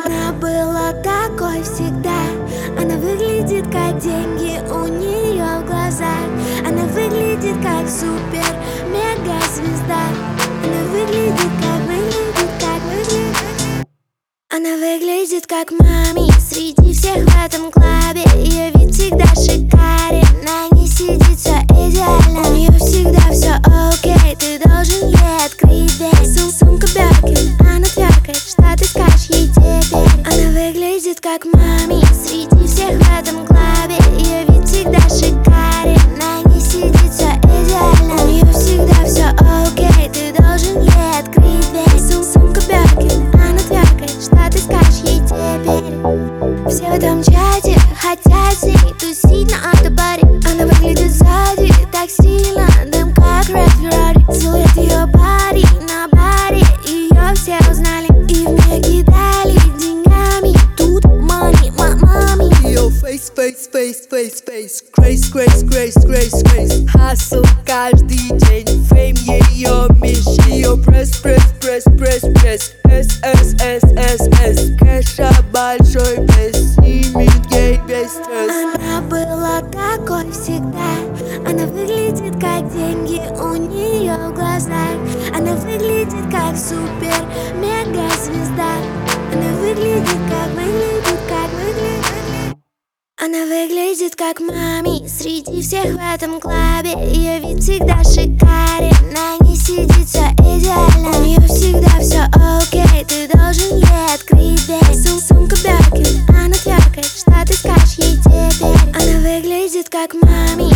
Она была такой всегда. Она выглядит как деньги у нее в глазах. Она выглядит как супер-мега-звезда. Она выглядит как, выглядит как, выглядит. Она выглядит как мами среди всех в этом клабе. Ее вид всегда шикарен, на ней сидит все идеально. У нее всегда все окей, ты должен ей открыть дверь. Сумка Бёркин, она тверкает, что ты скажешь ей теперь. Она выглядит как мами среди всех в этом клабе. Ее вид всегда шикарен, на ней сидит все идеально. У нее всегда все окей, ты должен ей открыть дверь. Сумка Бёркин, она тверкает, что ты скажешь ей теперь. Все в этом чате хотят с ней тусить на автобаре. Она выглядит сзади так сильно, дым как Red Ferrari. Силуэт ее пари на баре, ее все узнали и в меня кидали деньгами. Тут money, мами. Ее face, grace. Hustle каждый день, фейм ее меч. Ее пресс. SSSSS. Кэша большой, без снимет ей без стресс. Она была такой всегда. Она выглядит как деньги у нее в глазах. Она выглядит как супер-мега-звезда. Она выглядит как, выглядит как, выглядит. Она выглядит как мами среди всех в этом клабе. Ее вид всегда шикарен, на ней сидит все идеально. У нее всегда все окей, ты должен ей открыть дверь. Сумка Бёркин, она тверкает, что ты скажешь ей теперь. Она выглядит как мами